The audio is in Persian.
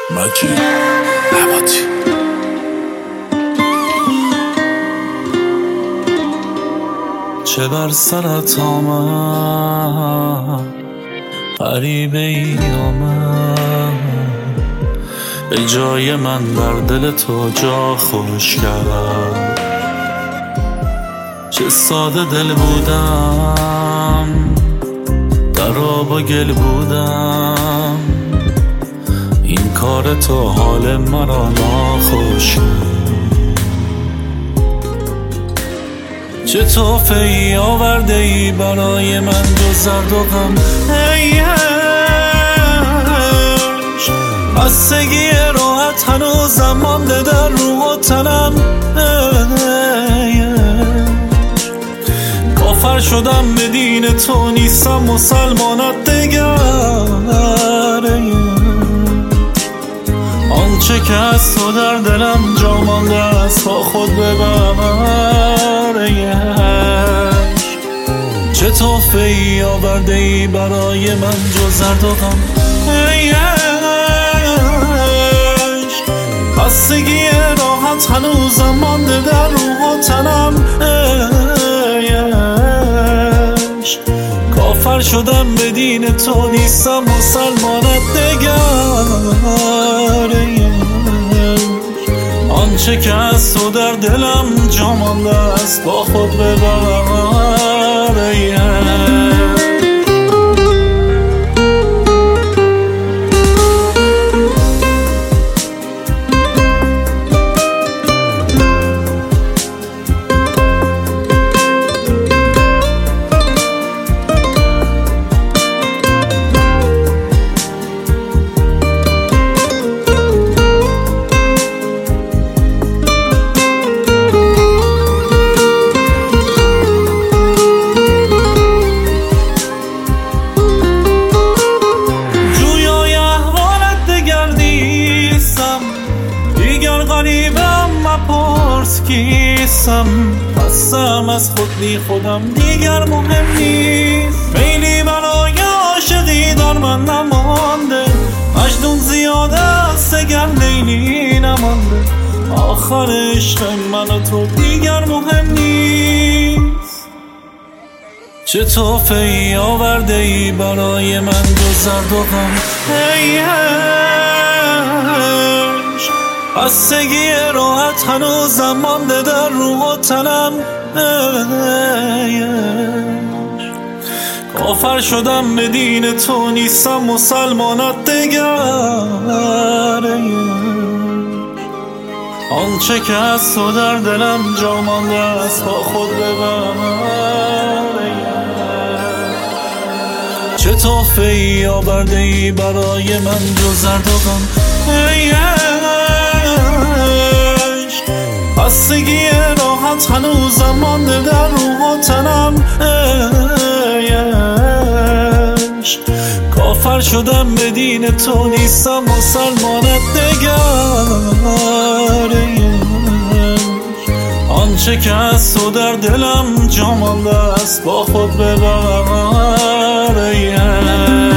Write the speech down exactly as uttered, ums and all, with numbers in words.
مجید نباتی. چه بر سرت آمد غریبه ای آمد، به جای من در دل تو جا خوش کرد. چه ساده دل بودم، در آب و گل بودم، این کار تو حال مرا ناخوش کرد. چه تحفه ای آورده ای برای من جز زرد و غم، ای عشق بستگی راحت هنوزم مانده در روح و تنم. ای عشق کافر شدم به دین تو، نیستم مسلمانت دگر. آنچه که از تو در دلم جا مانده است با خود ببر. ای عشق چه تحفه ای آورده ای برای من جز زرد و غم، ای عشق بستگی راحت هنوزم مانده در روح و تنم. ای عشق کافر شدم به دین تو، نیستم مسلمانت دگر. آنچه که از تو در دلم جا مانده است با خود ببر. ای غریبم مپرس کیستم، خستم از خود بی خودم دیگر مهم نیست. میلی برای عاشقی در من نمانده، مجنون زیاده است اگر لیلی نمانده. آخر عشق من و تو دیگر مهم نیست. چه تحفه ای آورده ای برای من جز زرد و غم، ای بستگی راحت هنوزم مانده در روح و تنم. ای عشق کافر شدم به دین تو، نیستم مسلمانت دگر. آنچه که از تو در دلم جا مانده است با خود ببر. چه تحفه ای آورده ای برای من جز زرد و غم، ای بستگی راحت هنوزم مانده در روح و تنم. ای عشق کافر شدم به دین تو، نیستم مسلمانت دگر. آنچه که از تو در دلم جا مانده است با خود ببر. ای